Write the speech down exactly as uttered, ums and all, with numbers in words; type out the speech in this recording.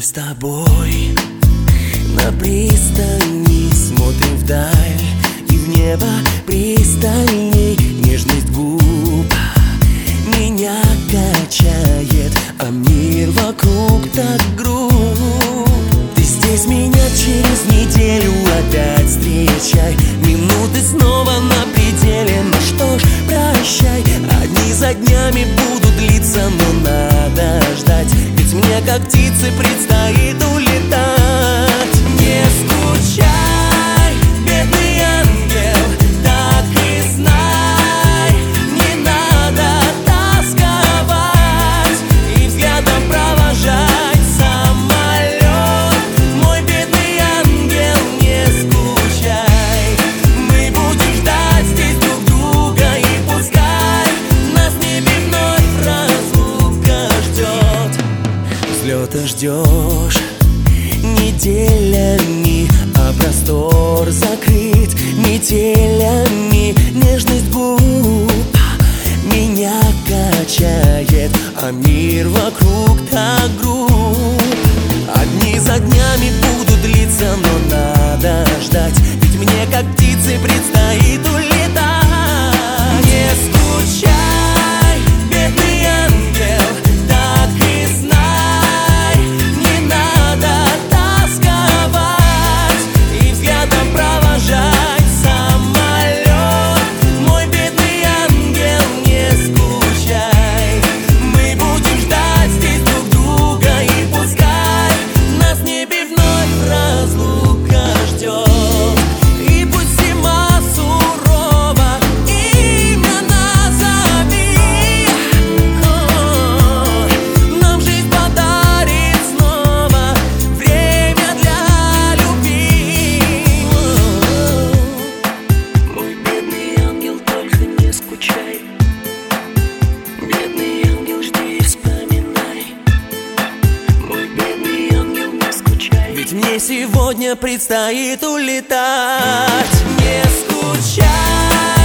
Вновь с тобой на пристани смотрим вдаль, и в небо пристальней нежность губ меня качает, а мир вокруг так груб. Ты здесь, меня через неделю опять встречай. Минуты снова на пределе, ну что ж, прощай. Одни за днями будут длиться, но надо ждать, ведь мне, как птице, предстоит улетать. Не скучай, бедный ангел, так и знай, не надо тосковать и взглядом провожать самолет. Мой бедный ангел, не скучай, мы будем ждать здесь друг друга, и пускай нас в небе вновь разлука ждет. Взлета ждешь неделями, а простор закрыт метелями. Нежность губ меня качает, а мир вокруг так груб. Одни за днями будут длиться, но надо ждать, ведь мне, как птице, предстоит улетать. Не скучай, бедный ангел, так и знай, не надо тосковать и взглядом провожать самолет. Мой бедный ангел, не скучай, мы будем ждать здесь друг друга, и пускай нас в небе вновь разлука ждет. И пусть зима сурова, имя назови, ой, нам жизнь подарит снова время для любви. Мой бедный ангел, только не скучай. Бедный ангел, жди и вспоминай. Мой бедный ангел, не скучай. Ведь мне сегодня предстоит улетать. Не скучай.